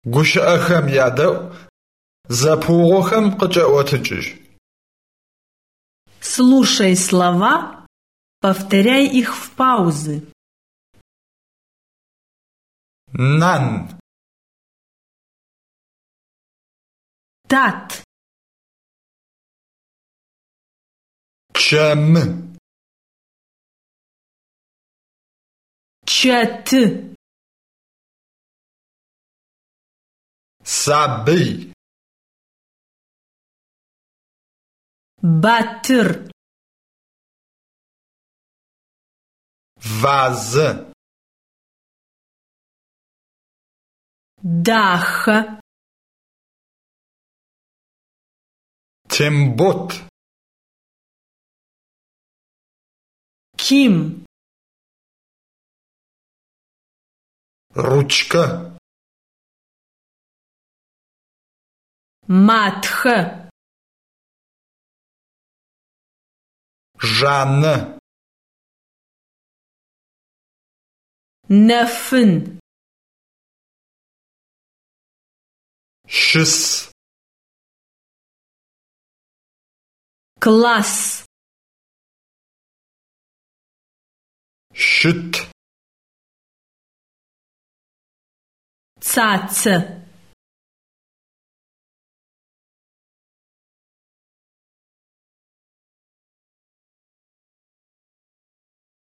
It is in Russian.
Гущыӏэхэм ядэӏу зэпыугъохэм къыкӏэӏотыкӏыжь. Слушай слова, повторяй их в паузы. Нан. Тат. Чэм. Чэты. Сабый. Батыр. Вазы. Даха. Тембот. Ким. Ручка. Матха. Жанна. Нэфын. Щыс. Класс. Щыт. Цаца.